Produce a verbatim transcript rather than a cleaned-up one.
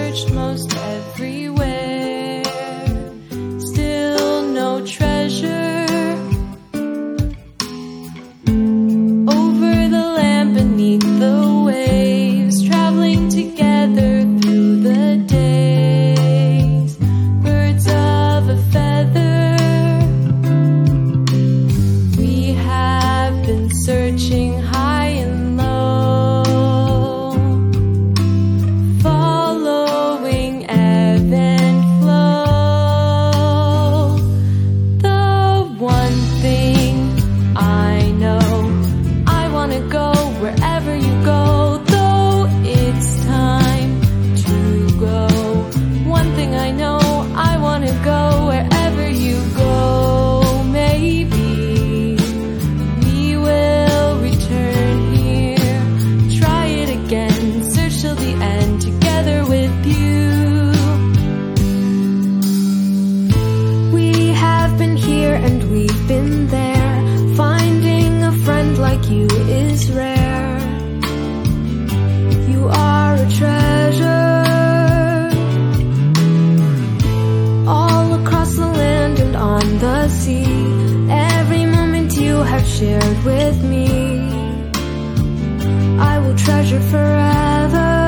searched most everywhere, still no treasure. Over the land beneath the waves, traveling together through the days, birds of a feather. We have been searching high and low, following ebb and flow. The one thing I know, I wanna go wherever you go, though it's time to go. One thing I know, I wanna go wherever you go. Maybe we will return here, try it again, search till the end, together with you. We have been here and we've been there, finding a friend like you is rare. You are a treasure, all across the land and on the sea. Every moment you have shared with me, I will treasure forever.